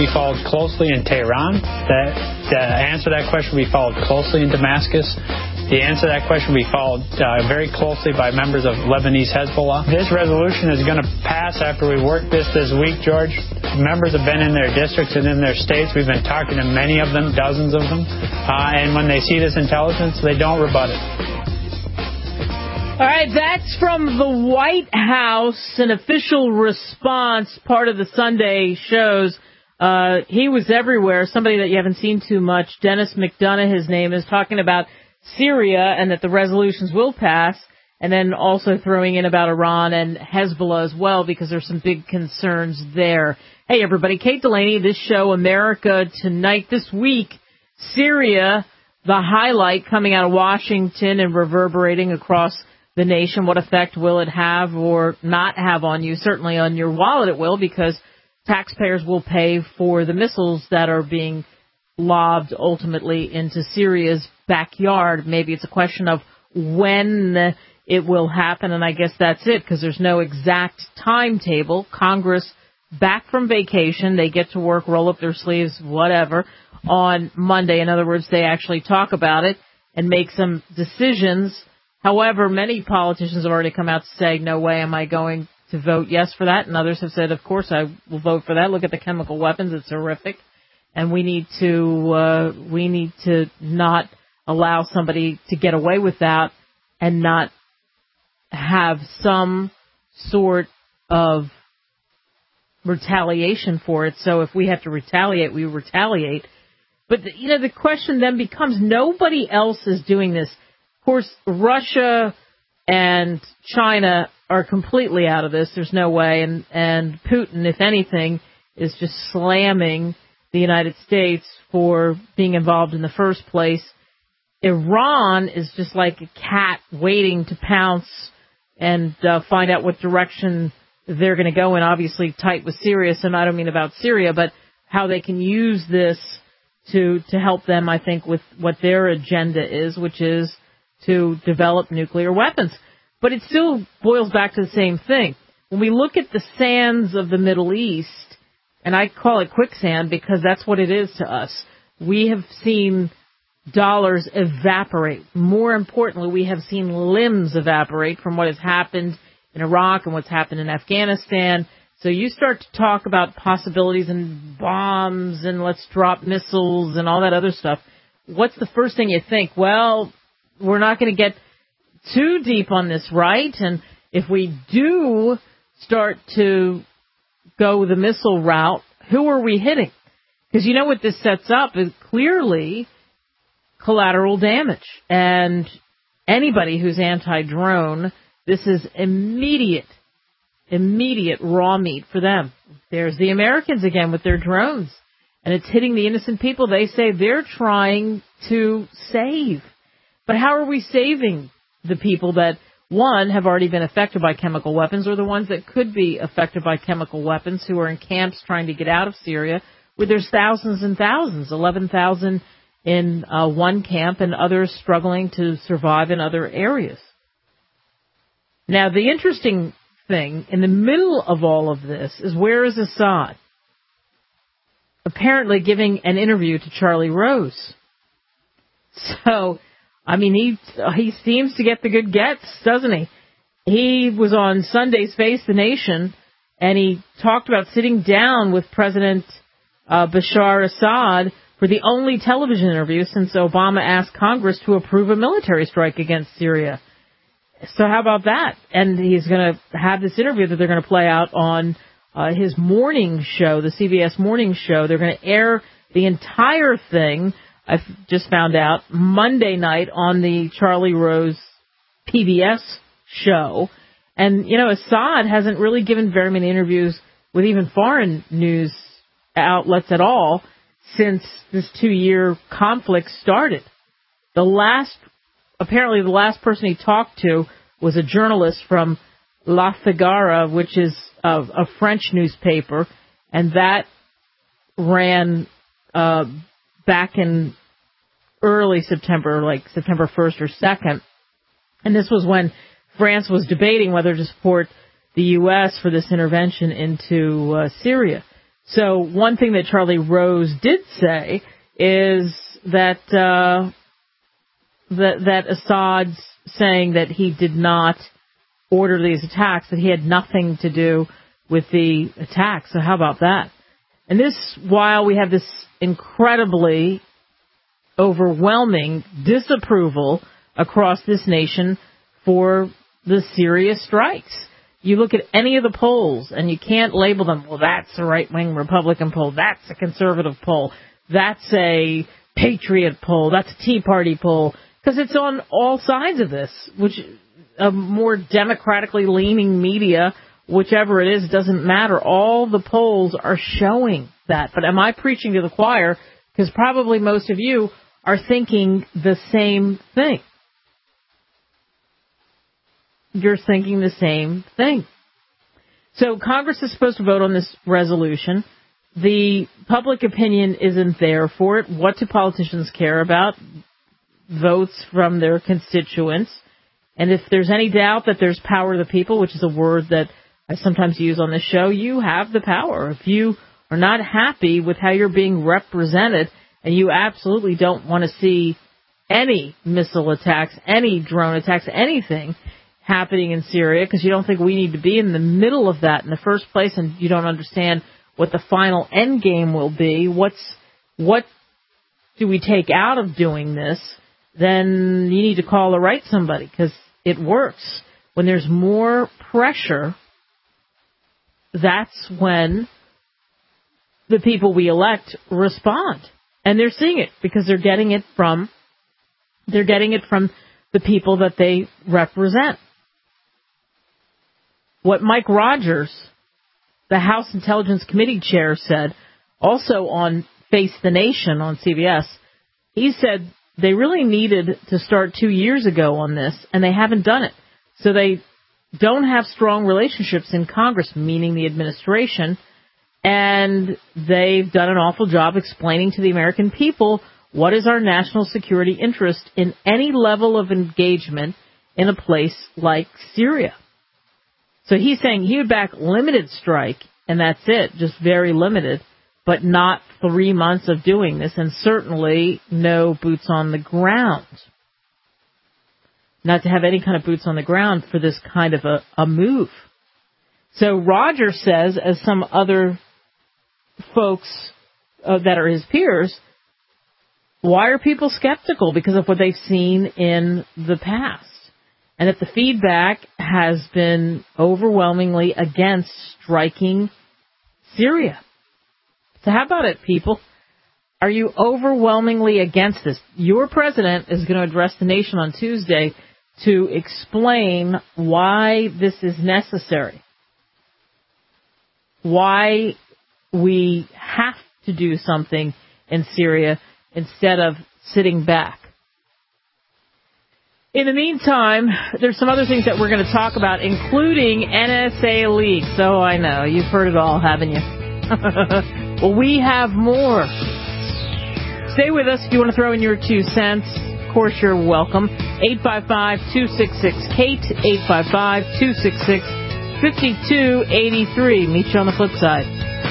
be followed closely in Tehran. The answer to that question will be followed closely in Damascus. The answer to that question will be followed very closely by members of Lebanese Hezbollah. This resolution is going to pass after we work this week, George. Members have been in their districts and in their states. We've been talking to many of them, dozens of them. And when they see this intelligence, they don't rebut it. All right, that's from the White House, an official response, part of the Sunday shows. He was everywhere, somebody that you haven't seen too much. Dennis McDonough, his name, is talking about Syria and that the resolutions will pass, and then also throwing in about Iran and Hezbollah as well, because there's some big concerns there. Hey, everybody, Kate Delaney, this show, America Tonight. This week, Syria, the highlight coming out of Washington and reverberating across the nation. What effect will it have or not have on you? Certainly on your wallet it will, because taxpayers will pay for the missiles that are being lobbed ultimately into Syria's backyard. Maybe it's a question of when it will happen, and I guess that's it, because there's no exact timetable. Congress back from vacation, they get to work, roll up their sleeves, whatever, on Monday. In other words, they actually talk about it and make some decisions. However, many politicians have already come out to say, no way am I going to vote yes for that, and others have said, of course I will vote for that. Look at the chemical weapons, it's horrific. And we need to not allow somebody to get away with that and not have some sort of retaliation for it. So if we have to retaliate, we retaliate. But, the question then becomes, nobody else is doing this. Of course, Russia and China are completely out of this. There's no way. And Putin, if anything, is just slamming the United States for being involved in the first place. Iran is just like a cat waiting to pounce and find out what direction they're going to go in, obviously tight with Syria. So I don't mean about Syria, but how they can use this to help them, I think, with what their agenda is, which is to develop nuclear weapons. But it still boils back to the same thing. When we look at the sands of the Middle East, and I call it quicksand because that's what it is to us. We have seen dollars evaporate. More importantly, we have seen limbs evaporate from what has happened in Iraq and what's happened in Afghanistan. So you start to talk about possibilities and bombs and let's drop missiles and all that other stuff. What's the first thing you think? Well, we're not going to get too deep on this, right? And if we do start to go the missile route, who are we hitting? Because you know what this sets up is clearly collateral damage. And anybody who's anti-drone, this is immediate raw meat for them. There's the Americans again with their drones. And it's hitting the innocent people they say they're trying to save. But how are we saving the people that, one, have already been affected by chemical weapons, or the ones that could be affected by chemical weapons who are in camps trying to get out of Syria, where there's thousands and thousands, 11,000 in one camp and others struggling to survive in other areas. Now, the interesting thing, in the middle of all of this, is where is Assad? Apparently giving an interview to Charlie Rose. So, I mean, he seems to get the good gets, doesn't he? He was on Sunday's Face the Nation, and he talked about sitting down with President Bashar Assad for the only television interview since Obama asked Congress to approve a military strike against Syria. So how about that? And he's going to have this interview that they're going to play out on his morning show, the CBS morning show. They're going to air the entire thing, I've just found out, Monday night on the Charlie Rose PBS show. And, Assad hasn't really given very many interviews with even foreign news outlets at all since this 2-year conflict started. Apparently the last person he talked to was a journalist from La Figara, which is a French newspaper, and that ran back in early September, like September 1st or 2nd. And this was when France was debating whether to support the U.S. for this intervention into Syria. So one thing that Charlie Rose did say is that that Assad's saying that he did not order these attacks, that he had nothing to do with the attacks. So how about that? And this, while we have this incredibly overwhelming disapproval across this nation for the Syria strikes. You look at any of the polls, and you can't label them, well, that's a right-wing Republican poll, that's a conservative poll, that's a Patriot poll, that's a Tea Party poll, because it's on all sides of this, which a more democratically leaning media, whichever it is, doesn't matter. All the polls are showing that. But am I preaching to the choir? Because probably most of you are thinking the same thing. You're thinking the same thing. So Congress is supposed to vote on this resolution. The public opinion isn't there for it. What do politicians care about? Votes from their constituents. And if there's any doubt that there's power to the people, which is a word that I sometimes use on this show, you have the power. If you are not happy with how you're being represented and you absolutely don't want to see any missile attacks, any drone attacks, anything happening in Syria, because you don't think we need to be in the middle of that in the first place, and you don't understand what the final end game will be, what do we take out of doing this, then you need to call or write somebody, because it works. When there's more pressure, that's when the people we elect respond. And they're seeing it because they're getting it from the people that they represent. What Mike Rogers, the House Intelligence Committee chair, said, also on Face the Nation on CBS, he said they really needed to start 2 years ago on this, and they haven't done it. So they don't have strong relationships in Congress, meaning the administration, and they've done an awful job explaining to the American people what is our national security interest in any level of engagement in a place like Syria. So he's saying he would back limited strike, and that's it, just very limited, but not 3 months of doing this, and certainly no boots on the ground. Not to have any kind of boots on the ground for this kind of a move. So Roger says, as some other folks that are his peers, why are people skeptical? Because of what they've seen in the past. And that the feedback has been overwhelmingly against striking Syria. So how about it, people? Are you overwhelmingly against this? Your president is going to address the nation on Tuesday to explain why this is necessary. Why we have to do something in Syria instead of sitting back. In the meantime, there's some other things that we're going to talk about, including NSA leaks. Oh, I know. You've heard it all, haven't you? Well, we have more. Stay with us if you want to throw in your 2 cents. Of course, you're welcome. 855-266-KATE, 855-266-5283. Meet you on the flip side.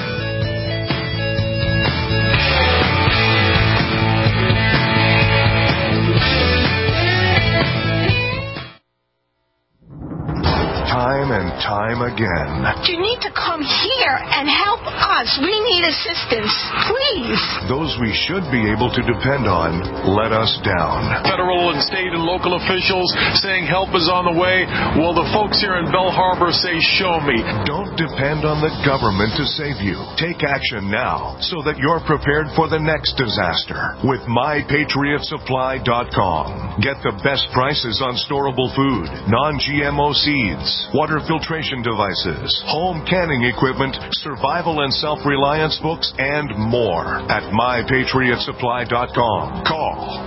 Time and time again. You need to come here and help us. We need assistance, please. Those we should be able to depend on let us down. Federal and state and local officials saying help is on the way. Well, the folks here in Belle Harbor say, show me. Don't depend on the government to save you. Take action now so that you're prepared for the next disaster with MyPatriotSupply.com. Get the best prices on storable food, non-GMO seeds, water filtration devices, home canning equipment, survival and self-reliance books, and more at MyPatriotSupply.com. Call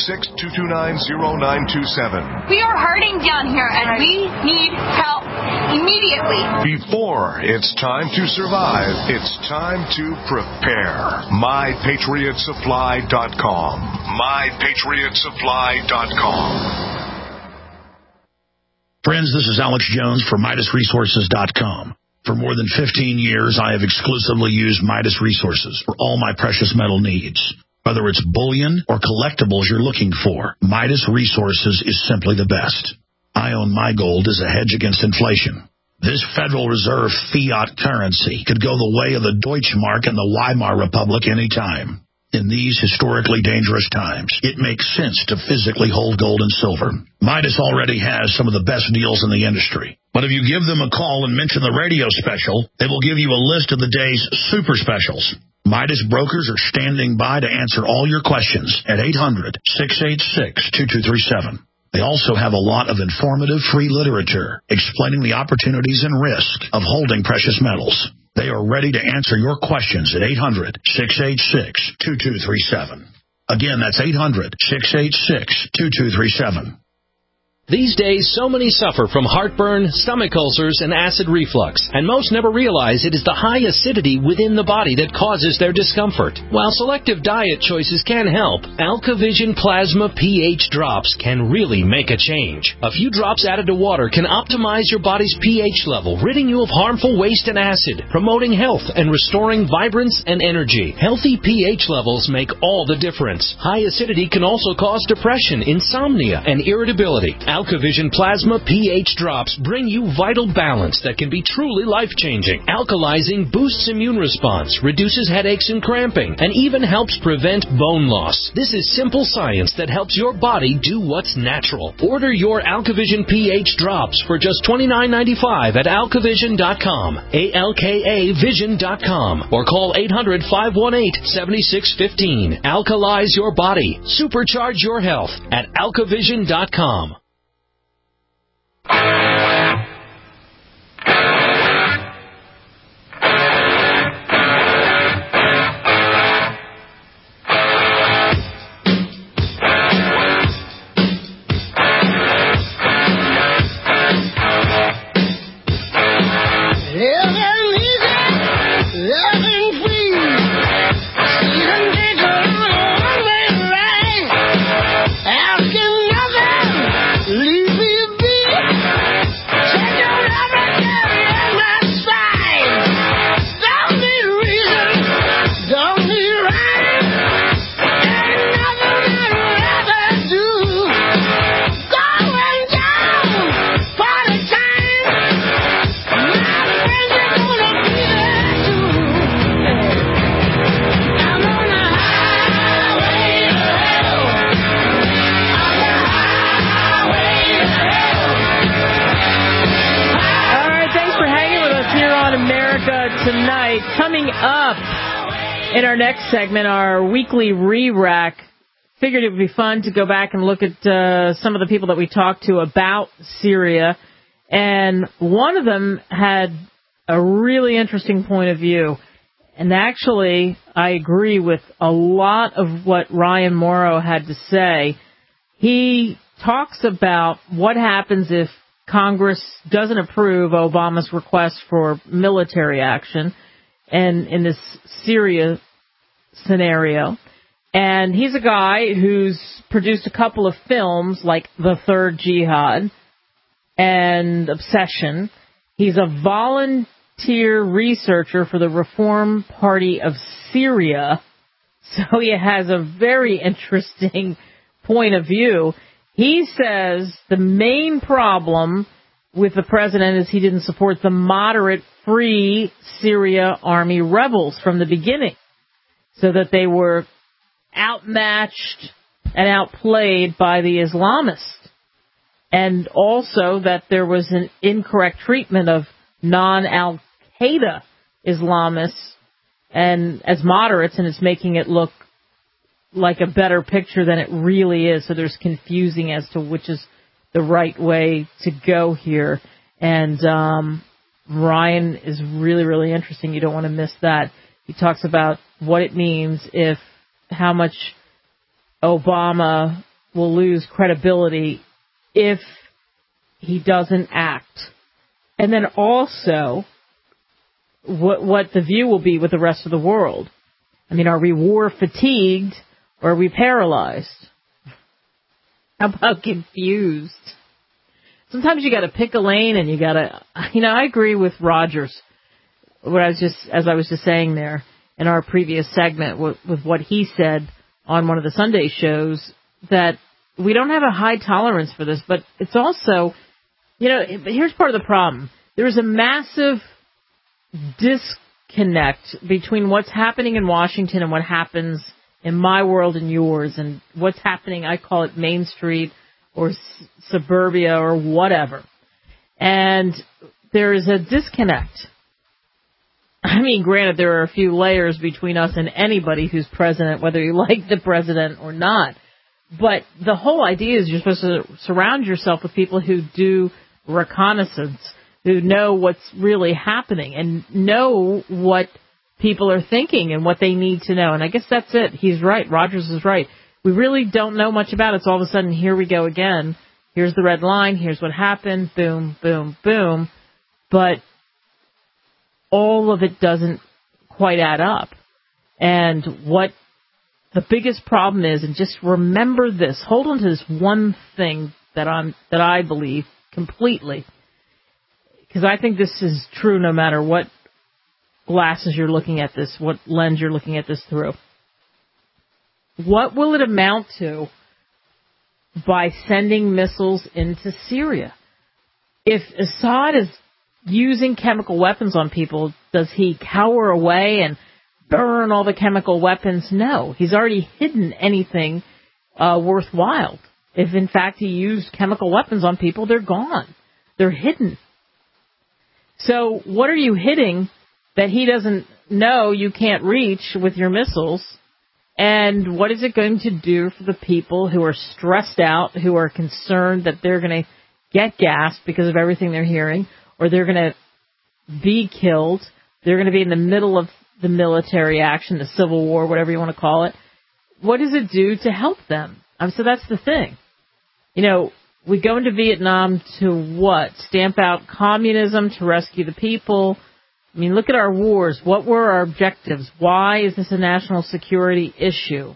866-229-0927. We are hurting down here, and we need help immediately. Before it's time to survive, it's time to prepare. MyPatriotSupply.com. MyPatriotSupply.com. Friends, this is Alex Jones for MidasResources.com. For more than 15 years, I have exclusively used Midas Resources for all my precious metal needs. Whether it's bullion or collectibles you're looking for, Midas Resources is simply the best. I own my gold as a hedge against inflation. This Federal Reserve fiat currency could go the way of the Deutschmark and the Weimar Republic any time. In these historically dangerous times, it makes sense to physically hold gold and silver. Midas already has some of the best deals in the industry. But if you give them a call and mention the radio special, they will give you a list of the day's super specials. Midas brokers are standing by to answer all your questions at 800-686-2237. They also have a lot of informative free literature explaining the opportunities and risk of holding precious metals. They are ready to answer your questions at 800-686-2237. Again, that's 800-686-2237. These days, so many suffer from heartburn, stomach ulcers, and acid reflux, and most never realize it is the high acidity within the body that causes their discomfort. While selective diet choices can help, AlkaVision Plasma pH drops can really make a change. A few drops added to water can optimize your body's pH level, ridding you of harmful waste and acid, promoting health and restoring vibrance and energy. Healthy pH levels make all the difference. High acidity can also cause depression, insomnia, and irritability. AlkaVision Plasma pH drops bring you vital balance that can be truly life-changing. Alkalizing boosts immune response, reduces headaches and cramping, and even helps prevent bone loss. This is simple science that helps your body do what's natural. Order your AlkaVision pH drops for just $29.95 at alkavision.com, ALKAvision.com, or call 800-518-7615. Alkalize your body. Supercharge your health at alkavision.com. In our next segment, our weekly re-rack, figured it would be fun to go back and look at some of the people that we talked to about Syria. And one of them had a really interesting point of view. And actually, I agree with a lot of what Ryan Morrow had to say. He talks about what happens if Congress doesn't approve Obama's request for military action and in this Syria scenario. And he's a guy who's produced a couple of films like The Third Jihad and Obsession. He's a volunteer researcher for the Reform Party of Syria. So he has a very interesting point of view. He says the main problem with the president is he didn't support the moderate Free Syria Army rebels from the beginning, so that they were outmatched and outplayed by the Islamists. And also that there was an incorrect treatment of non-Al-Qaeda Islamists and as moderates, and it's making it look like a better picture than it really is. So there's confusing as to which is the right way to go here. And Ryan is really, really interesting. You don't want to miss that. He talks about what it means if how much Obama will lose credibility if he doesn't act. And then also what the view will be with the rest of the world. I mean, are we war fatigued or are we paralyzed? How about confused? Sometimes you got to pick a lane and you got to, I agree with Rogers. as I was just saying there in our previous segment with what he said on one of the Sunday shows, that we don't have a high tolerance for this, but it's also, here's part of the problem. There's a massive disconnect between what's happening in Washington and what happens in my world and yours, and what's happening, I call it Main Street or suburbia or whatever. And there is a disconnect. I mean, granted, there are a few layers between us and anybody who's president, whether you like the president or not. But the whole idea is you're supposed to surround yourself with people who do reconnaissance, who know what's really happening and know what people are thinking and what they need to know. And I guess that's it. He's right. Rogers is right. We really don't know much about it. So all of a sudden, here we go again. Here's the red line. Here's what happened. Boom, boom, boom. But all of it doesn't quite add up. And what the biggest problem is, and just remember this, hold on to this one thing that I believe completely, because I think this is true no matter what glasses you're looking at this, what lens you're looking at this through. What will it amount to by sending missiles into Syria? If Assad is using chemical weapons on people, does he cower away and burn all the chemical weapons? No. He's already hidden anything worthwhile. If, in fact, he used chemical weapons on people, they're gone. They're hidden. So what are you hitting that he doesn't know you can't reach with your missiles? And what is it going to do for the people who are stressed out, who are concerned that they're going to get gassed because of everything they're hearing, or they're going to be killed, they're going to be in the middle of the military action, the civil war, whatever you want to call it? What does it do to help them? So that's the thing. We go into Vietnam to what? Stamp out communism, to rescue the people. I mean, look at our wars. What were our objectives? Why is this a national security issue?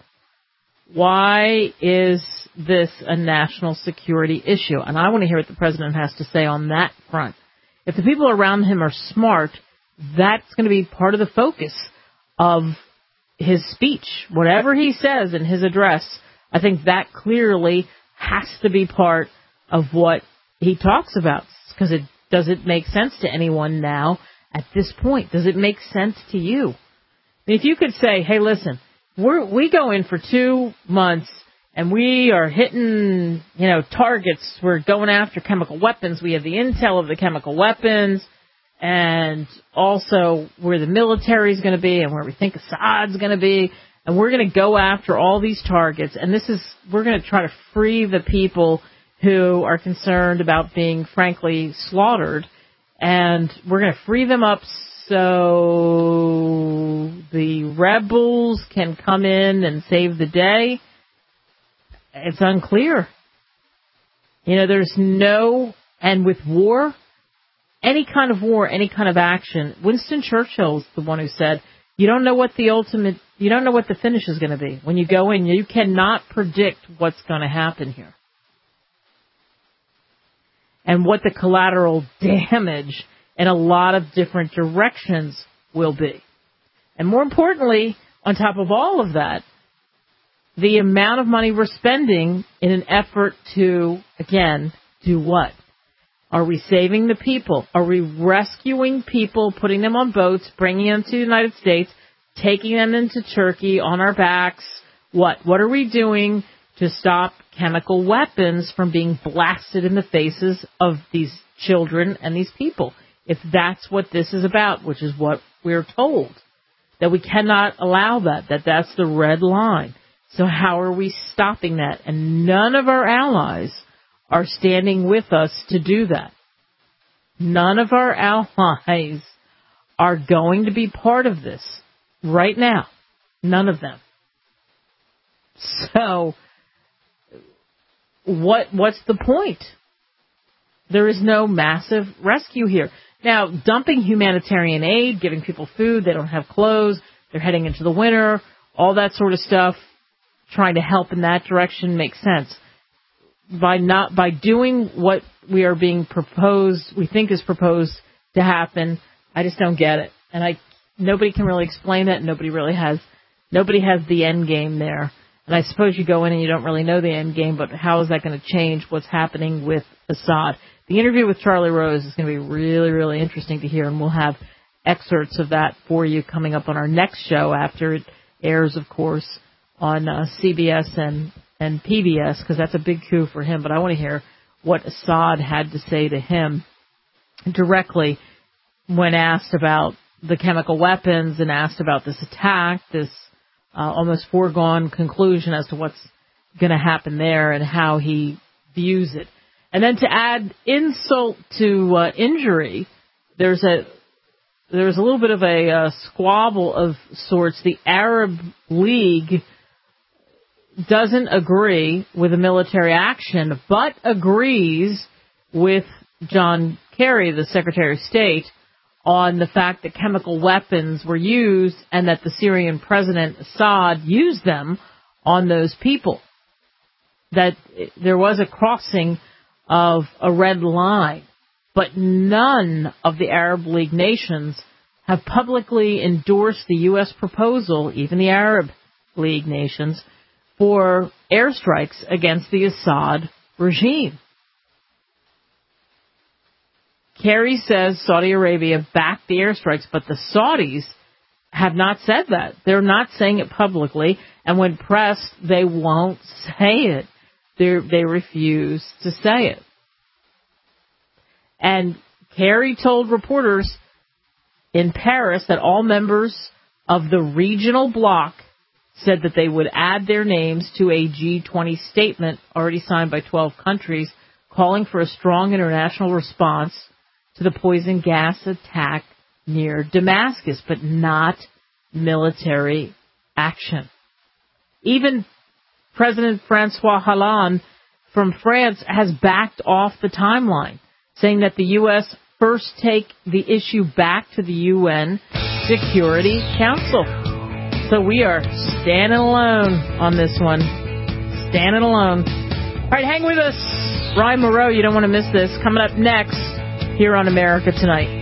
Why is this a national security issue? And I want to hear what the president has to say on that front. If the people around him are smart, that's going to be part of the focus of his speech. Whatever he says in his address, I think that clearly has to be part of what he talks about. Because does it make sense to anyone now at this point? Does it make sense to you? If you could say, hey, listen, we go in for 2 months and we are hitting, targets. We're going after chemical weapons. We have the intel of the chemical weapons, and also where the military is going to be and where we think Assad's going to be. And we're going to go after all these targets. And we're going to try to free the people who are concerned about being, frankly, slaughtered. And we're going to free them up so the rebels can come in and save the day. It's unclear. There's and with war, any kind of war, any kind of action, Winston Churchill's the one who said, you don't know what the finish is going to be. When you go in, you cannot predict what's going to happen here. And what the collateral damage in a lot of different directions will be. And more importantly, on top of all of that, the amount of money we're spending in an effort to, again, do what? Are we saving the people? Are we rescuing people, putting them on boats, bringing them to the United States, taking them into Turkey on our backs? What? What are we doing to stop chemical weapons from being blasted in the faces of these children and these people? If that's what this is about, which is what we're told, that we cannot allow that's the red line. So how are we stopping that? And none of our allies are standing with us to do that. None of our allies are going to be part of this right now. None of them. So what's the point? There is no massive rescue here. Now, dumping humanitarian aid, giving people food, they don't have clothes, they're heading into the winter, all that sort of stuff, trying to help in that direction makes sense. By doing what we think is proposed to happen, I just don't get it. And nobody can really explain it. Nobody has the end game there. And I suppose you go in and you don't really know the end game, but how is that going to change what's happening with Assad? The interview with Charlie Rose is going to be really, really interesting to hear, and we'll have excerpts of that for you coming up on our next show after it airs, of course, on CBS and PBS, because that's a big coup for him. But I want to hear what Assad had to say to him directly when asked about the chemical weapons and asked about this attack, this almost foregone conclusion as to what's going to happen there and how he views it. And then to add insult to injury, there's a little bit of a squabble of sorts. The Arab League doesn't agree with the military action, but agrees with John Kerry, the Secretary of State, on the fact that chemical weapons were used and that the Syrian President Assad used them on those people. That there was a crossing of a red line, but none of the Arab League nations have publicly endorsed the U.S. proposal, even the Arab League nations, for airstrikes against the Assad regime. Kerry says Saudi Arabia backed the airstrikes, but the Saudis have not said that. They're not saying it publicly, and when pressed, they won't say it. They refuse to say it. And Kerry told reporters in Paris that all members of the regional bloc said that they would add their names to a G20 statement already signed by 12 countries calling for a strong international response to the poison gas attack near Damascus, but not military action. Even President Francois Hollande from France has backed off the timeline, saying that the U.S. first take the issue back to the UN Security Council. So we are standing alone on this one. Standing alone. All right, hang with us. Ryan Moreau, you don't want to miss this. Coming up next here on America Tonight.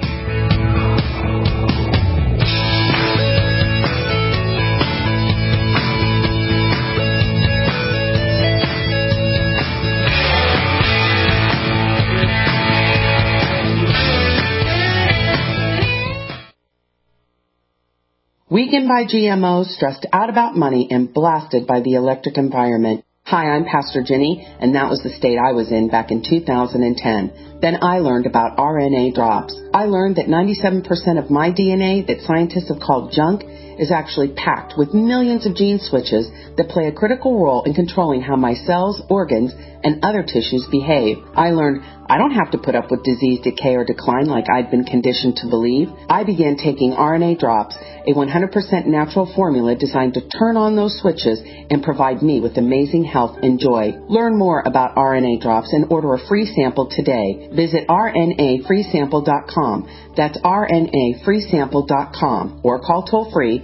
Weakened by GMOs, stressed out about money, and blasted by the electric environment. Hi, I'm Pastor Jenny, and that was the state I was in back in 2010. Then I learned about RNA drops. I learned that 97% of my DNA that scientists have called junk is actually packed with millions of gene switches that play a critical role in controlling how my cells, organs, and other tissues behave. I learned I don't have to put up with disease, decay, or decline like I'd been conditioned to believe. I began taking RNA drops, a 100% natural formula designed to turn on those switches and provide me with amazing health and joy. Learn more about RNA drops and order a free sample today. Visit rnafreesample.com. That's rnafreesample.com or call toll-free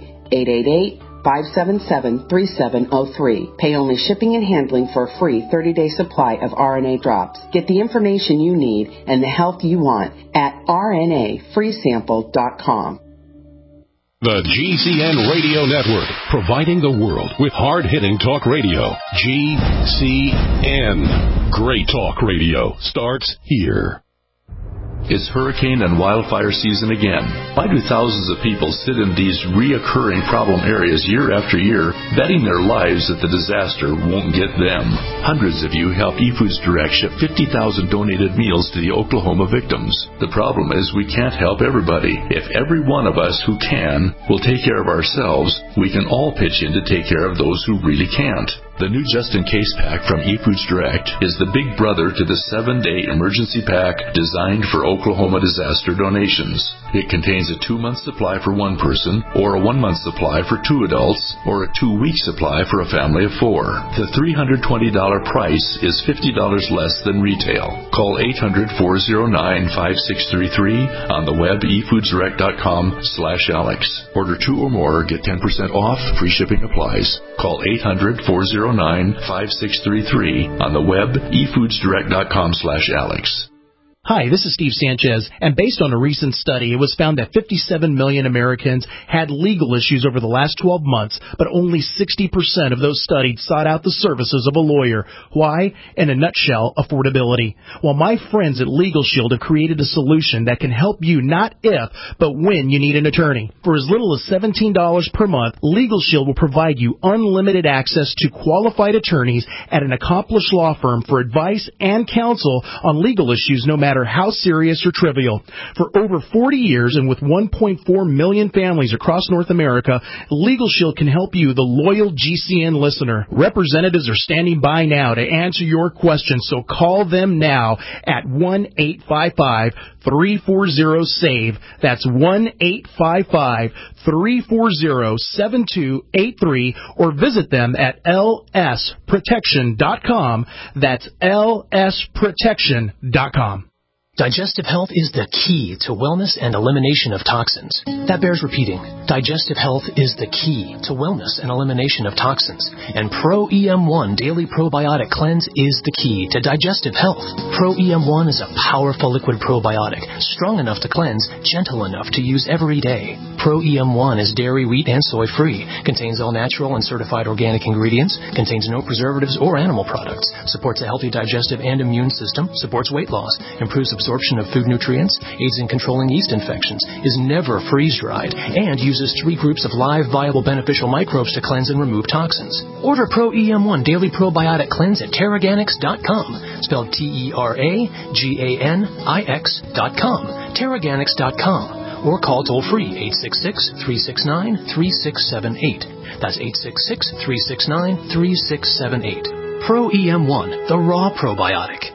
888-577-3703. Pay only shipping and handling for a free 30-day supply of RNA drops. Get the information you need and the health you want at rnafreesample.com. The GCN Radio Network, providing the world with hard-hitting talk radio. GCN. Great talk radio starts here. It's hurricane and wildfire season again. Why do thousands of people sit in these reoccurring problem areas year after year, betting their lives that the disaster won't get them? Hundreds of you help eFoods Direct ship 50,000 donated meals to the Oklahoma victims. The problem is we can't help everybody. If every one of us who can will take care of ourselves, we can all pitch in to take care of those who really can't. The new just-in-case pack from eFoods Direct is the big brother to the 7-day emergency pack designed for Oklahoma disaster donations. It contains a 2-month supply for one person, or a 1-month supply for 2 adults, or a 2-week supply for a family of 4. The $320 price is $50 less than retail. Call 800-409-5633 on the web efoodsdirect.com/Alex. Order 2 or more, get 10% off, free shipping applies. Call 800-409-5633 on the web efoodsdirect.com/Alex. Hi, this is Steve Sanchez, and based on a recent study, it was found that 57 million Americans had legal issues over the last 12 months, but only 60% of those studied sought out the services of a lawyer. Why? In a nutshell, affordability. Well, my friends at Legal Shield have created a solution that can help you not if, but when you need an attorney. For as little as $17 per month, Legal Shield will provide you unlimited access to qualified attorneys at an accomplished law firm for advice and counsel on legal issues no matter how serious or trivial. For over 40 years and with 1.4 million families across North America, Legal Shield can help you, the loyal GCN listener. Representatives are standing by now to answer your questions, so call them now at 1-855-340-SAVE. That's 1-855-340-7283, or visit them at lsprotection.com. That's lsprotection.com. Digestive health is the key to wellness and elimination of toxins. That bears repeating. Digestive health is the key to wellness and elimination of toxins. And Pro EM1 Daily Probiotic Cleanse is the key to digestive health. Pro EM1 is a powerful liquid probiotic, strong enough to cleanse, gentle enough to use every day. Pro EM1 is dairy, wheat, and soy free, contains all natural and certified organic ingredients, contains no preservatives or animal products, supports a healthy digestive and immune system, supports weight loss, improves absorption of food nutrients, aids in controlling yeast infections, is never freeze-dried, and uses 3 groups of live, viable, beneficial microbes to cleanse and remove toxins. Order Pro EM1 Daily Probiotic Cleanse at Teraganix.com, spelled Teraganix.com, Teraganix.com, or call toll-free 866-369-3678. That's 866-369-3678. Pro EM1, the raw probiotic.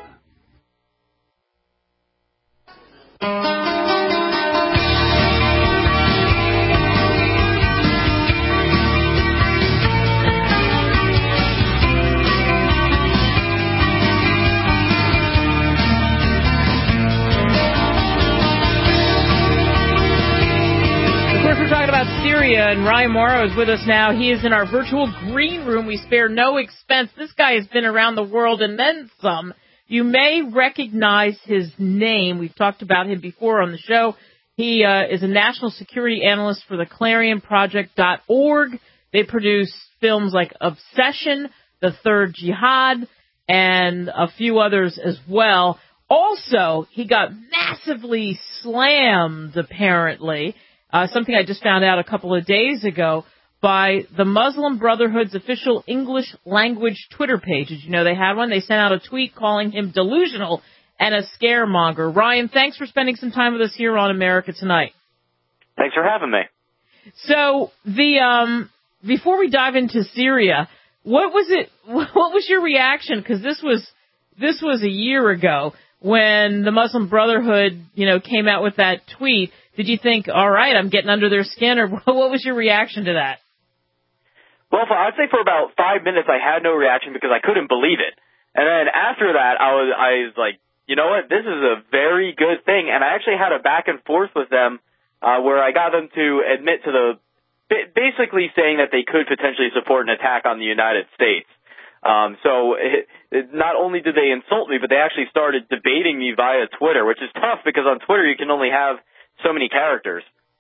Syria, and Ryan Morrow is with us now. He is in our virtual green room. We spare no expense. This guy has been around the world and then some. You may recognize his name. We've talked about him before on the show. He is a national security analyst for the ClarionProject.org. They produce films like Obsession, The Third Jihad, and a few others as well. Also, he got massively slammed, apparently. Something I just found out a couple of days ago by the Muslim Brotherhood's official English language Twitter page. Did you know they had one? They sent out a tweet calling him delusional and a scaremonger. Ryan, thanks for spending some time with us here on America Tonight. Thanks for having me. So before we dive into Syria, what was your reaction? Because this was a year ago when the Muslim Brotherhood, came out with that tweet. Did you think, all right, I'm getting under their skin, or what was your reaction to that? Well, I'd say for about 5 minutes I had no reaction because I couldn't believe it. And then after that, I was like, you know what, this is a very good thing. And I actually had a back and forth with them where I got them to admit to basically saying that they could potentially support an attack on the United States. So not only did they insult me, but they actually started debating me via Twitter, which is tough because on Twitter you can only have so many characters.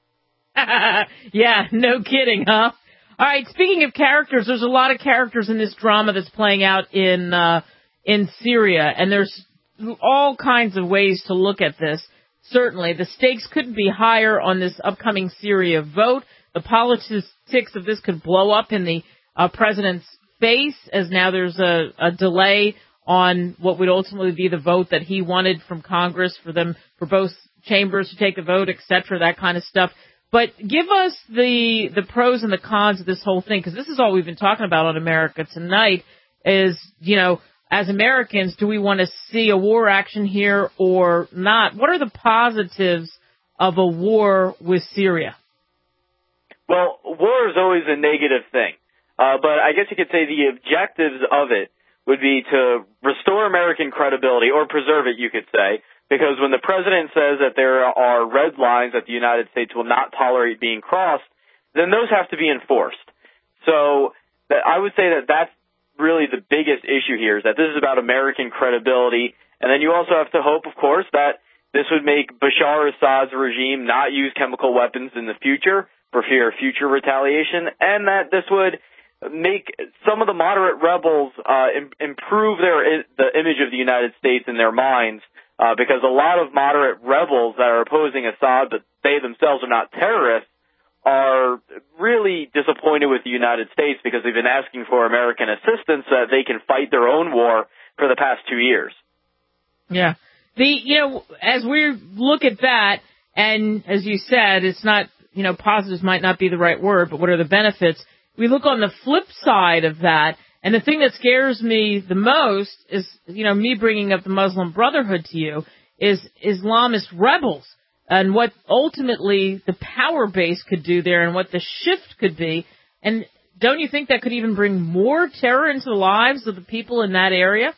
Yeah, no kidding, huh? All right, speaking of characters, there's a lot of characters in this drama that's playing out in Syria, and there's all kinds of ways to look at this. Certainly, the stakes couldn't be higher on this upcoming Syria vote. The politics of this could blow up in the president's face, as now there's a delay on what would ultimately be the vote that he wanted from Congress for both chambers to take a vote, etc., that kind of stuff. But give us the pros and the cons of this whole thing, because this is all we've been talking about on America Tonight is, as Americans, do we want to see a war action here or not? What are the positives of a war with Syria? Well, war is always a negative thing. But I guess you could say the objectives of it would be to restore American credibility, or preserve it, you could say. Because when the president says that there are red lines that the United States will not tolerate being crossed, then those have to be enforced. So I would say that that's really the biggest issue here, is that this is about American credibility And then you also have to hope, of course, that this would make Bashar Assad's regime not use chemical weapons in the future for fear of future retaliation, and that this would make some of the moderate rebels improve the image of the United States in their minds, because a lot of moderate rebels that are opposing Assad, but they themselves are not terrorists, are really disappointed with the United States because they've been asking for American assistance so that they can fight their own war for the past 2 years. Yeah. As we look at that, and as you said, it's not, positives might not be the right word, but what are the benefits? We look on the flip side of that, and the thing that scares me the most is, me bringing up the Muslim Brotherhood to you, is Islamist rebels and what ultimately the power base could do there and what the shift could be. And don't you think that could even bring more terror into the lives of the people in that area?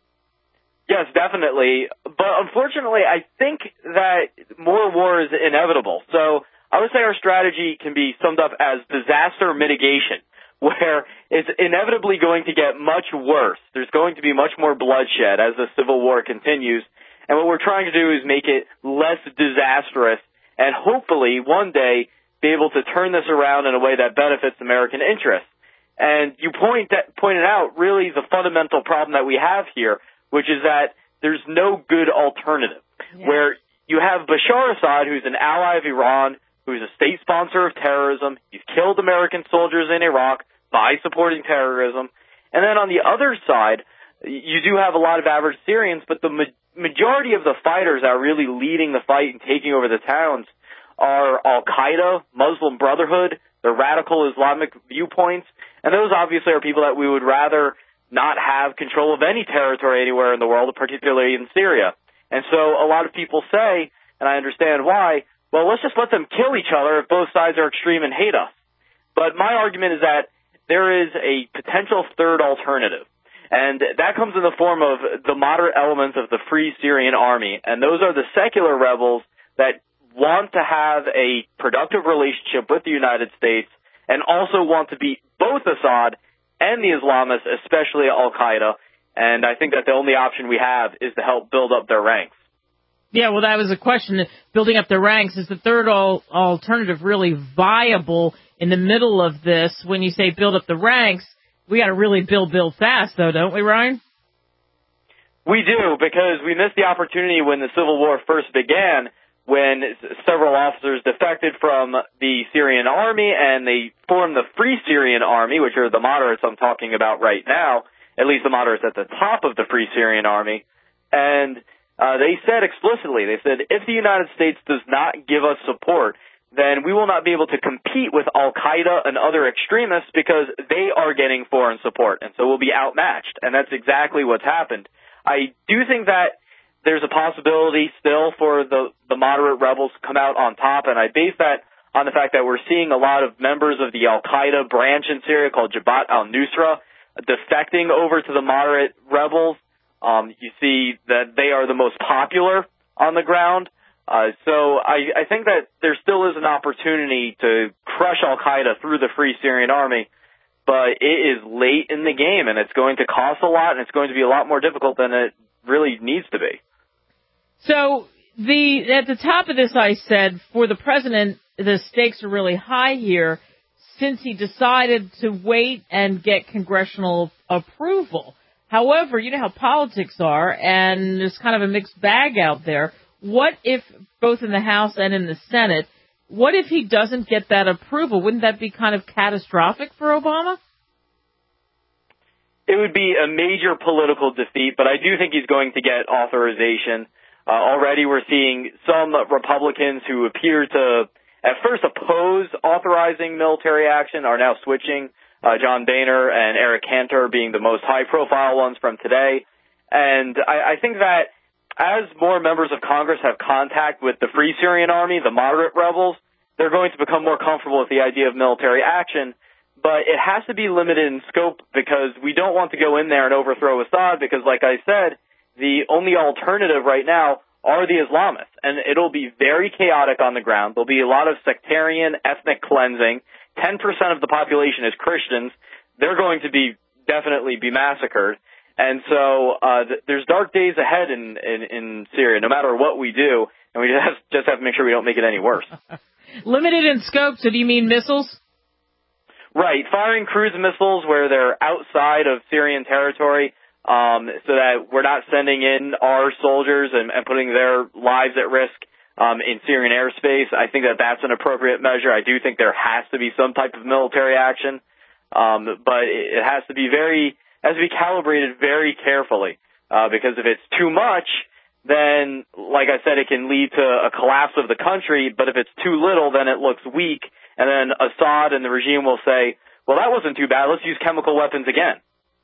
Yes, definitely. But unfortunately, I think that more war is inevitable. So I would say our strategy can be summed up as disaster mitigation, where it's inevitably going to get much worse. There's going to be much more bloodshed as the civil war continues. And what we're trying to do is make it less disastrous and hopefully one day be able to turn this around in a way that benefits American interests. And you pointed out really the fundamental problem that we have here, which is that there's no good alternative, where you have Bashar Assad, who's an ally of Iran, who's a state sponsor of terrorism. He's killed American soldiers in Iraq by supporting terrorism. And then on the other side, you do have a lot of average Syrians, but the majority of the fighters that are really leading the fight and taking over the towns are Al-Qaeda, Muslim Brotherhood, the radical Islamic viewpoints, and those obviously are people that we would rather not have control of any territory anywhere in the world, particularly in Syria. And so a lot of people say, and I understand why, well, let's just let them kill each other if both sides are extreme and hate us. But my argument is that there is a potential third alternative. And that comes in the form of the moderate elements of the Free Syrian Army. And those are the secular rebels that want to have a productive relationship with the United States and also want to beat both Assad and the Islamists, especially Al-Qaeda. And I think that the only option we have is to help build up their ranks. Yeah, well, that was a question. Building up the ranks, is the third alternative really viable in the middle of this? When you say build up the ranks, we got to really build fast, though, don't we, Ryan? We do, because we missed the opportunity when the Civil War first began, when several officers defected from the Syrian army and they formed the Free Syrian Army, which are the moderates I'm talking about right now, at least the moderates at the top of the Free Syrian Army. And they said explicitly, they said, if the United States does not give us support, then we will not be able to compete with Al-Qaeda and other extremists because they are getting foreign support, and so we'll be outmatched. And that's exactly what's happened. I do think that there's a possibility still for the moderate rebels to come out on top, and I base that on the fact that we're seeing a lot of members of the Al-Qaeda branch in Syria called Jabhat al-Nusra defecting over to the moderate rebels. You see that they are the most popular on the ground. So I think that there still is an opportunity to crush Al-Qaeda through the Free Syrian Army, but it is late in the game, and it's going to cost a lot, and it's going to be a lot more difficult than it really needs to be. So at the top of this, I said, for the president, the stakes are really high here since he decided to wait and get congressional approval. However, you know how politics are, and there's kind of a mixed bag out there. What if, both in the House and in the Senate, what if he doesn't get that approval? Wouldn't that be kind of catastrophic for Obama? It would be a major political defeat, but I do think he's going to get authorization. Already we're seeing some Republicans who appear to at first oppose authorizing military action are now switching. John Boehner and Eric Cantor being the most high-profile ones from today. And I think that as more members of Congress have contact with the Free Syrian Army, the moderate rebels, they're going to become more comfortable with the idea of military action. But it has to be limited in scope because we don't want to go in there and overthrow Assad because, like I said, the only alternative right now are the Islamists. And it'll be very chaotic on the ground. There'll be a lot of sectarian ethnic cleansing. 10% of the population is Christians. They're going to definitely be massacred. And so there's dark days ahead in Syria, no matter what we do, and we just have to make sure we don't make it any worse. Limited in scope, so do you mean missiles? Right, firing cruise missiles where they're outside of Syrian territory, so that we're not sending in our soldiers and putting their lives at risk in Syrian airspace. I think that's an appropriate measure. I do think there has to be some type of military action, but it has to be calibrated very carefully, because if it's too much, then, like I said, it can lead to a collapse of the country, but if it's too little, then it looks weak, and then Assad and the regime will say, well, that wasn't too bad, let's use chemical weapons again.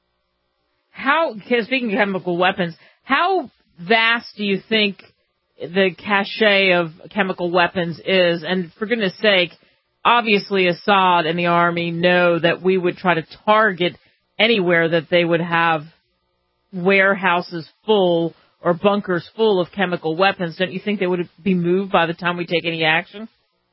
Speaking of chemical weapons, how vast do you think the cache of chemical weapons is? And for goodness sake, obviously Assad and the army know that we would try to target anywhere that they would have warehouses full or bunkers full of chemical weapons. Don't you think they would be moved by the time we take any action?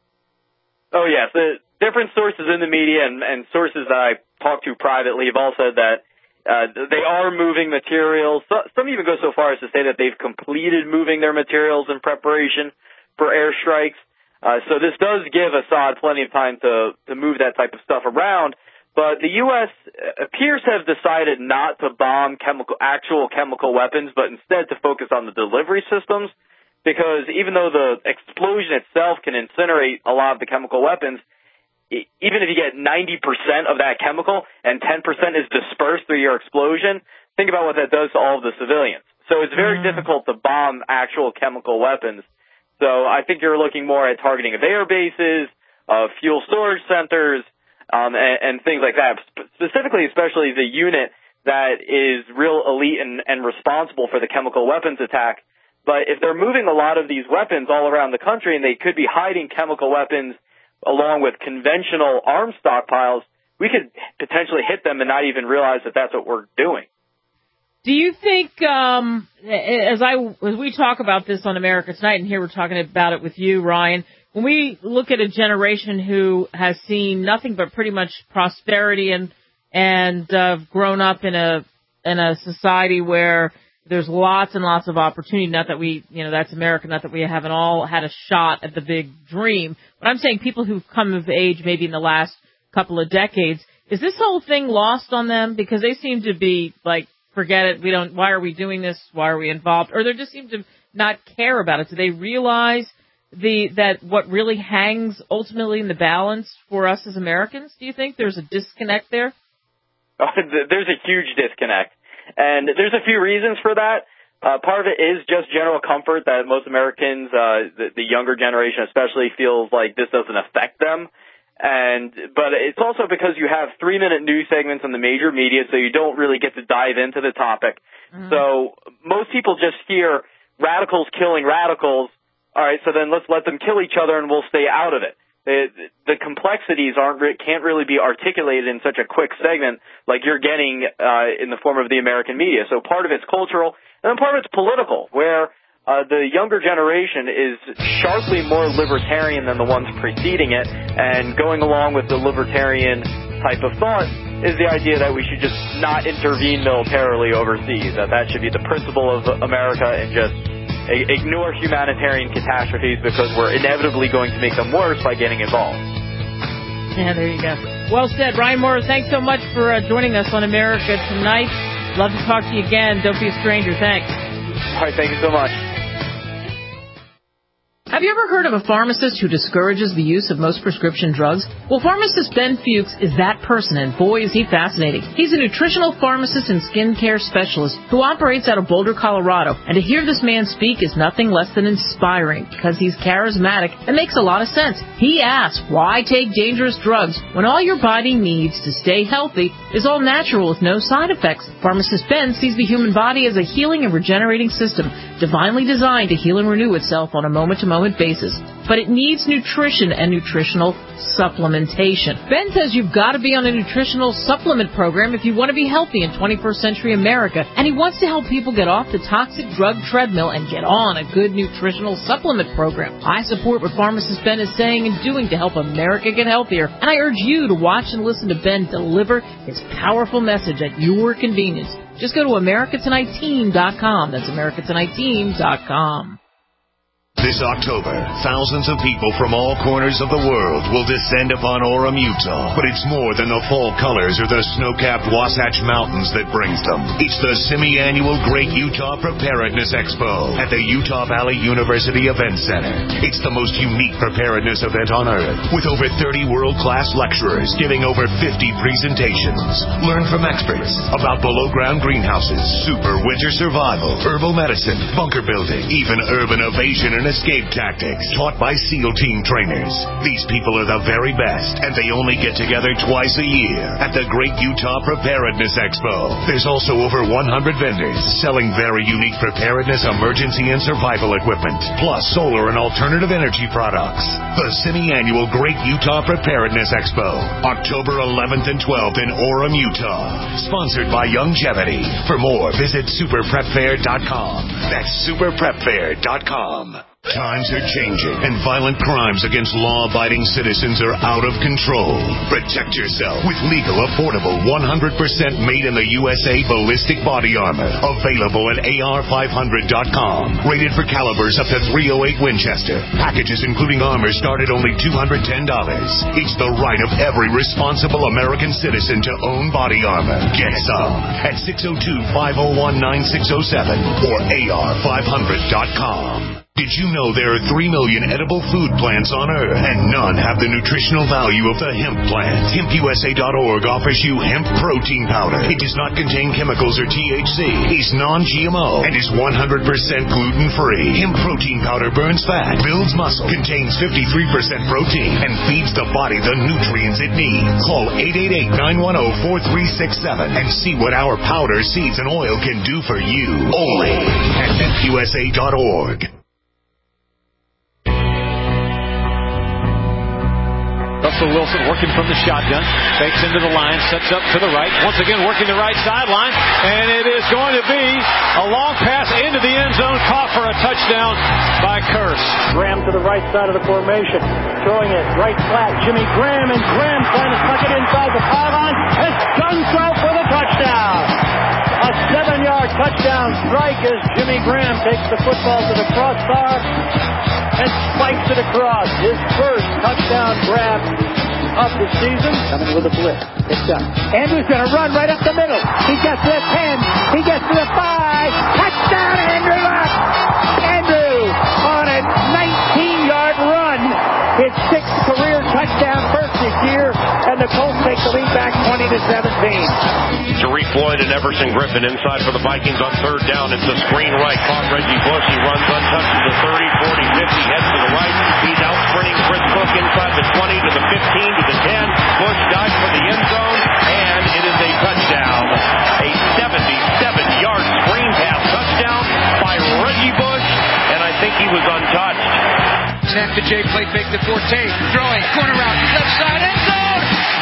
Oh, yes. The different sources in the media and sources that I talked to privately have all said that they are moving materials. Some even go so far as to say that they've completed moving their materials in preparation for airstrikes. So this does give Assad plenty of time to move that type of stuff around. But the U.S. appears to have decided not to bomb actual chemical weapons, but instead to focus on the delivery systems, because even though the explosion itself can incinerate a lot of the chemical weapons, even if you get 90% of that chemical and 10% is dispersed through your explosion, think about what that does to all of the civilians. So it's very difficult to bomb actual chemical weapons. So I think you're looking more at targeting of air bases, fuel storage centers, and things like that, specifically, especially the unit that is real elite and responsible for the chemical weapons attack. But if they're moving a lot of these weapons all around the country and they could be hiding chemical weapons along with conventional arms stockpiles, we could potentially hit them and not even realize that that's what we're doing. Do you think, as we talk about this on America Tonight, and here we're talking about it with you, Ryan, when we look at a generation who has seen nothing but pretty much prosperity and grown up in a society where there's lots and lots of opportunity, not that we, that's America, not that we haven't all had a shot at the big dream, but I'm saying people who've come of age maybe in the last couple of decades, is this whole thing lost on them? Because they seem to be like, forget it, why are we doing this? Why are we involved? Or they just seem to not care about it. Do they realize that what really hangs ultimately in the balance for us as Americans? Do you think there's a disconnect there? There's a huge disconnect. And there's a few reasons for that. Part of it is just general comfort that most Americans, the younger generation especially, feels like this doesn't affect them. But it's also because you have 3-minute news segments on the major media, so you don't really get to dive into the topic. Mm-hmm. So most people just hear radicals killing radicals. All right, so then let's let them kill each other and we'll stay out of it. The complexities can't really be articulated in such a quick segment like you're getting in the form of the American media. So part of it's cultural, and then part of it's political, where the younger generation is sharply more libertarian than the ones preceding it, and going along with the libertarian type of thought is the idea that we should just not intervene militarily overseas, that should be the principle of America, and just ignore humanitarian catastrophes because we're inevitably going to make them worse by getting involved. Yeah, there you go. Well said. Ryan Morris, thanks so much for joining us on America Tonight. Love to talk to you again. Don't be a stranger. Thanks. All right, thank you so much. Have you ever heard of a pharmacist who discourages the use of most prescription drugs? Well, pharmacist Ben Fuchs is that person, and boy, is he fascinating. He's a nutritional pharmacist and skincare specialist who operates out of Boulder, Colorado. And to hear this man speak is nothing less than inspiring because he's charismatic and makes a lot of sense. He asks, why take dangerous drugs when all your body needs to stay healthy is all natural with no side effects? Pharmacist Ben sees the human body as a healing and regenerating system, divinely designed to heal and renew itself on a moment-to-moment basis, but it needs nutrition and nutritional supplementation. Ben says you've got to be on a nutritional supplement program if you want to be healthy in 21st century America, and he wants to help people get off the toxic drug treadmill and get on a good nutritional supplement program. I support what pharmacist Ben is saying and doing to help America get healthier, and I urge you to watch and listen to Ben deliver his powerful message at your convenience. Just go to AmericaTonightTeam.com. That's AmericaTonightTeam.com. This October, thousands of people from all corners of the world will descend upon Orem, Utah. But it's more than the fall colors or the snow-capped Wasatch Mountains that brings them. It's the semi-annual Great Utah Preparedness Expo at the Utah Valley University Event Center. It's the most unique preparedness event on earth, with over 30 world-class lecturers giving over 50 presentations. Learn from experts about below-ground greenhouses, super winter survival, herbal medicine, bunker building, even urban evasion and escape tactics taught by SEAL team trainers. These people are the very best, and they only get together twice a year at the Great Utah Preparedness Expo. There's also over 100 vendors selling very unique preparedness, emergency, and survival equipment, plus solar and alternative energy products. The semi-annual Great Utah Preparedness Expo, October 11th and 12th in Orem, Utah. Sponsored by Youngevity. For more, visit superprepfair.com. That's superprepfair.com. Times are changing, and violent crimes against law-abiding citizens are out of control. Protect yourself with legal, affordable, 100% made in the USA ballistic body armor. Available at AR500.com. Rated for calibers up to .308 Winchester. Packages including armor start at only $210. It's the right of every responsible American citizen to own body armor. Get some at 602-501-9607 or AR500.com. Did you know there are 3 million edible food plants on Earth, and none have the nutritional value of the hemp plant? HempUSA.org offers you hemp protein powder. It does not contain chemicals or THC, is non-GMO, and is 100% gluten-free. Hemp protein powder burns fat, builds muscle, contains 53% protein, and feeds the body the nutrients it needs. Call 888-910-4367 and see what our powder, seeds, and oil can do for you. Only at HempUSA.org. Russell Wilson working from the shotgun, fakes into the line, sets up to the right, once again working the right sideline, and it is going to be a long pass into the end zone, caught for a touchdown by Kearse. Graham to the right side of the formation, throwing it right flat, Jimmy Graham, and Graham trying to tuck it inside the pylon, and Gunso for the touchdown. A 7-yard touchdown strike as Jimmy Graham takes the football to the crossbar and spikes it across. His first touchdown grab of the season. Coming with a blitz. Picked up. Andrew's going to run right up the middle. He gets to the 10. He gets to the 5. Touchdown, Andrew Luck! Andrew on a 19-yard run. His 6th career touchdown, first this year, and the Colts take the lead back 20-17. Tariq Floyd and Everson Griffin inside for the Vikings on third down. It's a screen right. Caught Reggie Bush. He runs untouched to the 30, 40, 50. Heads to the right. He's out sprinting Chris Cook inside the 20 to the 15 to the 10. Bush dives for the end zone, and it is a touchdown. A 77-yard screen pass touchdown by Reggie Bush, and I think he was untouched. Snap to Jay, play fake to Forte. Throwing, corner route, left side, end zone.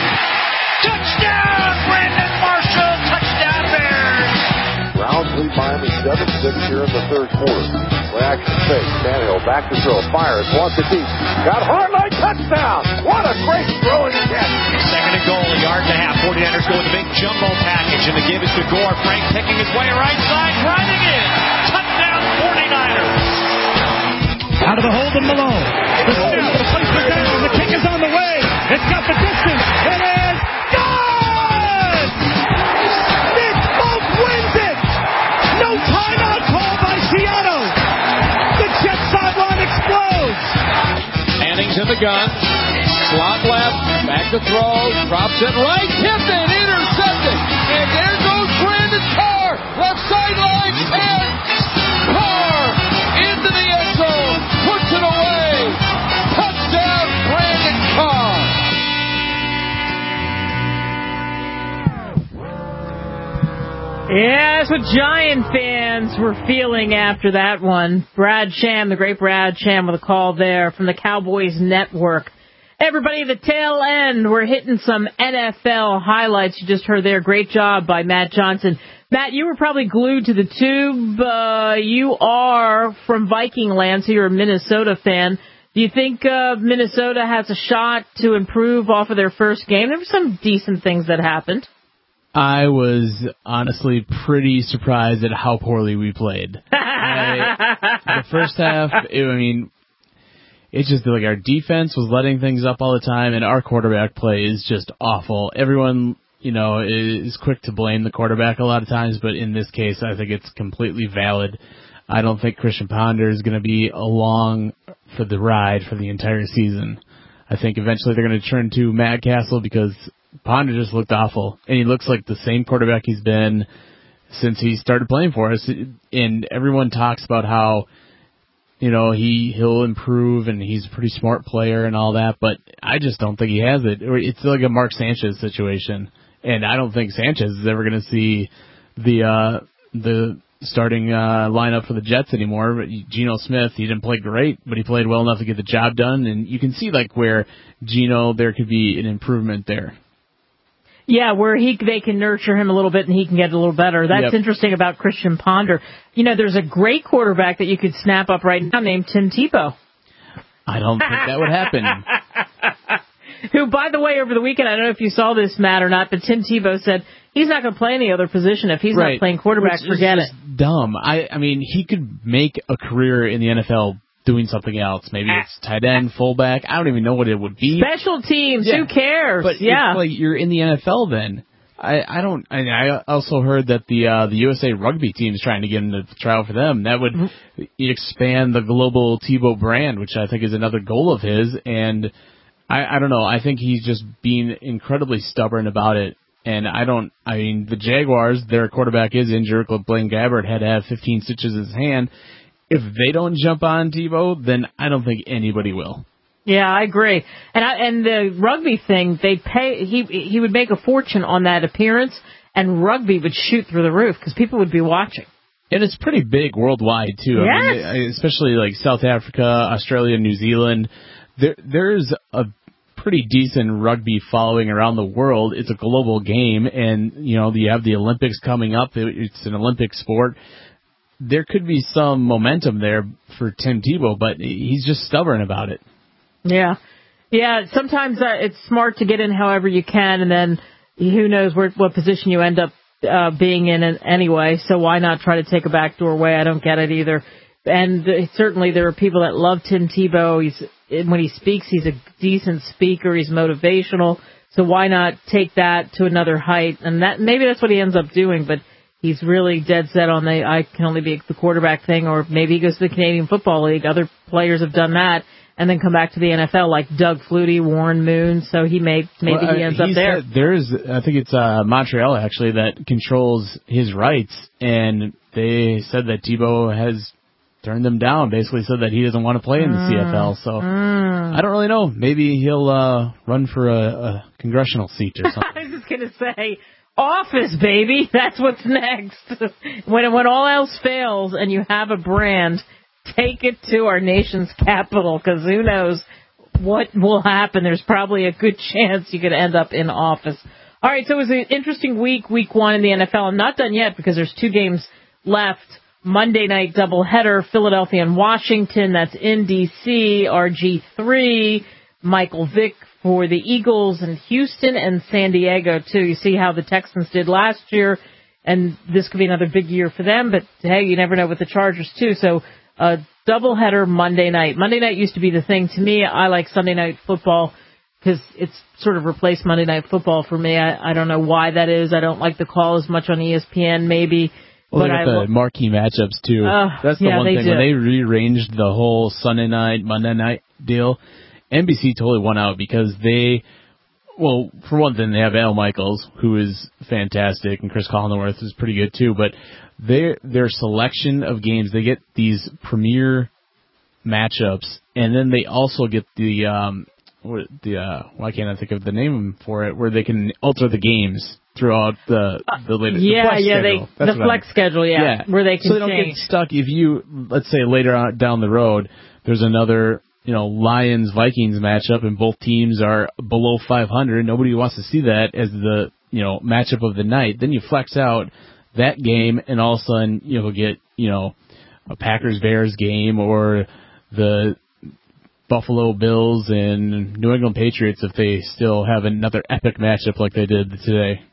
Touchdown, Brandon Marshall. Touchdown, Bears. Browns lead Miami 7-6 here in the third quarter. Play action fake. Tannehill back to throw. Fires. Wants it deep. Got Hartline. Touchdown. What a great throw and catch. Second and goal, a yard and a half. 49ers go with a big jumbo package, and they give it to Gore. Frank picking his way right side, driving in. Touchdown, 49ers. Out of the hold of Malone. The snap, the place is down. The kick is on the way. It's got the distance. It is good! Nick Folk wins it! No timeout call by Seattle. The Jets sideline explodes. Manning's in the gun. Slot left. Back to throw. Drops it right. Kiffin intercepted. And there goes Brandon Carr. Left sideline. And Carr into the end zone. Puts it away. Touchdown, Brandon Carr. Yeah, that's what Giant fans were feeling after that one. Brad Sham, the great Brad Sham, with a call there from the Cowboys Network. Everybody at the tail end, we're hitting some NFL highlights. You just heard there. Great job by Matt Johnson. Matt, you were probably glued to the tube. You are from Viking land, so you're a Minnesota fan. Do you think Minnesota has a shot to improve off of their first game? There were some decent things that happened. I was honestly pretty surprised at how poorly we played. The first half, it's just like our defense was letting things up all the time, and our quarterback play is just awful. Everyone, is quick to blame the quarterback a lot of times, but in this case, I think it's completely valid. I don't think Christian Ponder is going to be along for the ride for the entire season. I think eventually they're going to turn to Matt Castle because Ponder just looked awful, and he looks like the same quarterback he's been since he started playing for us. And everyone talks about how, he'll improve and he's a pretty smart player and all that, but I just don't think he has it. It's like a Mark Sanchez situation, and I don't think Sanchez is ever going to see the starting lineup for the Jets anymore. But Geno Smith, he didn't play great, but he played well enough to get the job done, and you can see where Geno, there could be an improvement there. Yeah, where they can nurture him a little bit and he can get a little better. That's interesting about Christian Ponder. There's a great quarterback that you could snap up right now named Tim Tebow. I don't think that would happen. Who, by the way, over the weekend, I don't know if you saw this, Matt, or not, but Tim Tebow said he's not going to play any other position. If he's not playing quarterback, forget it. Dumb. I mean, he could make a career in the NFL doing something else. Maybe it's tight end, fullback. I don't even know what it would be. Special teams. Who cares? But it's you're in the NFL then. I also heard that the USA rugby team is trying to get him to trial for them. That would expand the global Tebow brand, which I think is another goal of his. And I don't know. I think he's just being incredibly stubborn about it. And the Jaguars, their quarterback is injured. Blaine Gabbert had to have 15 stitches in his hand. If they don't jump on Tebow, then I don't think anybody will. Yeah, I agree. And the rugby thing, they pay. He would make a fortune on that appearance, and rugby would shoot through the roof because people would be watching. And it's pretty big worldwide too. Yes. I mean, especially South Africa, Australia, New Zealand. There's a pretty decent rugby following around the world. It's a global game, and you have the Olympics coming up. It's an Olympic sport. There could be some momentum there for Tim Tebow, but he's just stubborn about it. Yeah. Sometimes it's smart to get in however you can, and then who knows what position you end up being in anyway. So why not try to take a backdoor way? I don't get it either. And certainly there are people that love Tim Tebow. When he speaks, he's a decent speaker. He's motivational. So why not take that to another height? And maybe that's what he ends up doing, but he's really dead set on I can only be the quarterback thing, or maybe he goes to the Canadian Football League. Other players have done that and then come back to the NFL, like Doug Flutie, Warren Moon. So he maybe he ends up there. I think it's Montreal actually that controls his rights, and they said that Tebow has turned them down. Basically said that he doesn't want to play in the CFL. So I don't really know. Maybe he'll run for a congressional seat or something. I was just gonna say. Office, baby. That's what's next. When all else fails and you have a brand, take it to our nation's capital, because who knows what will happen. There's probably a good chance you could end up in office. All right, so it was an interesting week 1 in the NFL. I'm not done yet because there's 2 games left. Monday night doubleheader, Philadelphia and Washington. That's in D.C. RG3, Michael Vick for the Eagles, and Houston and San Diego, too. You see how the Texans did last year, and this could be another big year for them, but, hey, you never know with the Chargers, too. So, doubleheader Monday night. Monday night used to be the thing. To me, I like Sunday night football because it's sort of replaced Monday night football for me. I don't know why that is. I don't like the call as much on ESPN, maybe. Well, they got the marquee matchups, too. That's the one thing. When they rearranged the whole Sunday night, Monday night deal, NBC totally won out because for one thing, they have Al Michaels, who is fantastic, and Chris Collinsworth is pretty good too, but their selection of games, they get these premier matchups, and then they also get why can't I think of the name for it, where they can alter the games throughout the latest the flex schedule, where they can so they don't get stuck. If you, let's say later on down the road, there's another Lions-Vikings matchup, and both teams are below 500. Nobody wants to see that as the, matchup of the night. Then you flex out that game, and all of a sudden you'll get, a Packers-Bears game, or the Buffalo Bills and New England Patriots if they still have another epic matchup like they did today.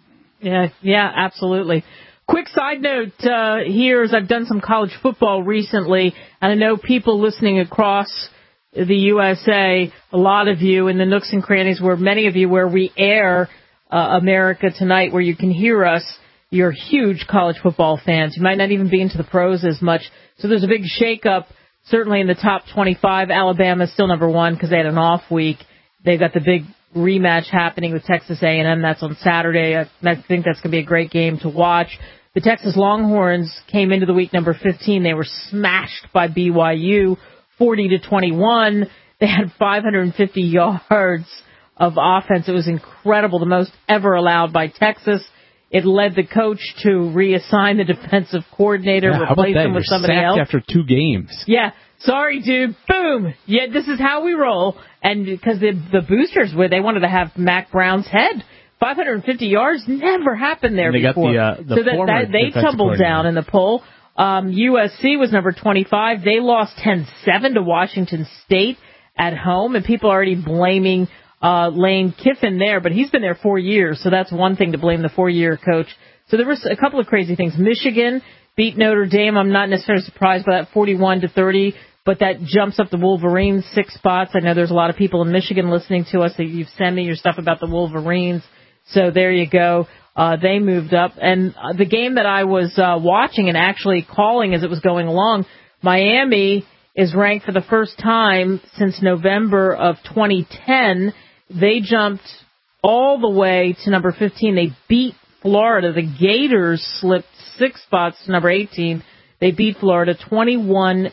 Yeah, absolutely. Quick side note here is I've done some college football recently, and I know people listening across the USA, a lot of you in the nooks and crannies where many of you where we air America Tonight, where you can hear us, you're huge college football fans. You might not even be into the pros as much. So there's a big shakeup, certainly in the top 25. Alabama's still number one because they had an off week. They've got the big rematch happening with Texas A&M. That's on Saturday. I think that's going to be a great game to watch. The Texas Longhorns came into the week number 15. They were smashed by BYU, 40-21. They had 550 yards of offense. It was incredible, the most ever allowed by Texas. It led the coach to reassign the defensive coordinator, replace him with somebody else. After 2 games. Yeah. Sorry, dude. Boom. Yeah, this is how we roll. And because the boosters, they wanted to have Mac Brown's head. 550 yards never happened there before. Got they tumbled down in the poll. USC was number 25. They lost 10-7 to Washington State at home, and people are already blaming Lane Kiffin there, but he's been there 4 years, so that's one thing to blame the 4-year coach. So there was a couple of crazy things. Michigan beat Notre Dame. I'm not necessarily surprised by that 41-30, but that jumps up the Wolverines 6 spots. I know there's a lot of people in Michigan listening to us that you've sent me your stuff about the Wolverines. So there you go. They moved up. And the game that I was watching and actually calling as it was going along, Miami is ranked for the first time since November of 2010. They jumped all the way to number 15. They beat Florida. The Gators slipped 6 spots to number 18. They beat Florida 21-16.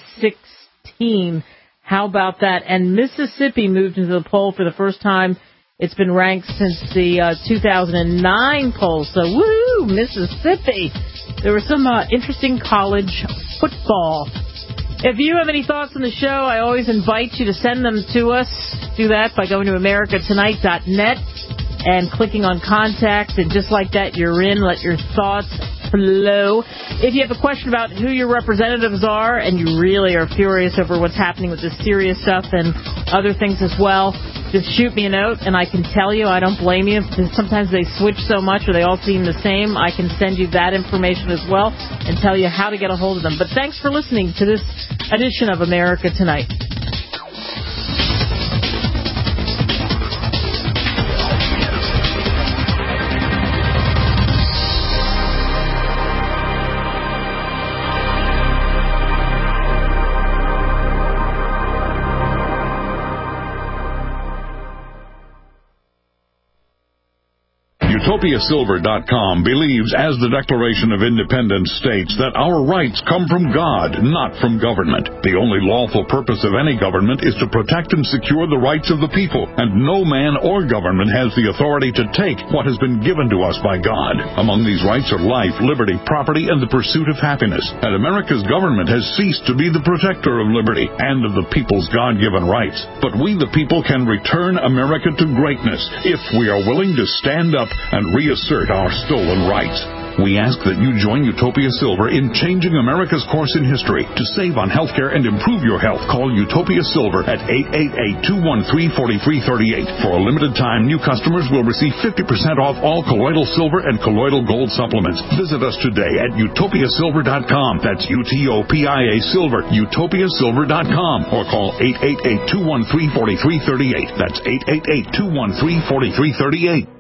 How about that? And Mississippi moved into the poll for the first time. It's been ranked since the 2009 poll. So, woo, Mississippi. There was some interesting college football. If you have any thoughts on the show, I always invite you to send them to us. Do that by going to americatonight.net and clicking on contact. And just like that, you're in. Let your thoughts flow. If you have a question about who your representatives are and you really are furious over what's happening with this serious stuff and other things as well, just shoot me a note and I can tell you. I don't blame you. Sometimes they switch so much or they all seem the same. I can send you that information as well and tell you how to get a hold of them. But thanks for listening to this edition of America Tonight. UtopiaSilver.com believes, as the Declaration of Independence states, that our rights come from God, not from government. The only lawful purpose of any government is to protect and secure the rights of the people, and no man or government has the authority to take what has been given to us by God. Among these rights are life, liberty, property, and the pursuit of happiness. And America's government has ceased to be the protector of liberty and of the people's God-given rights. But we, the people, can return America to greatness if we are willing to stand up and reassert our stolen rights. We ask that you join Utopia Silver in changing America's course in history. To save on healthcare and improve your health, call Utopia Silver at 888-213-4338. For a limited time, new customers will receive 50% off all colloidal silver and colloidal gold supplements. Visit us today at utopiasilver.com. That's UTOPIA Silver, utopiasilver.com. Or call 888-213-4338. That's 888-213-4338.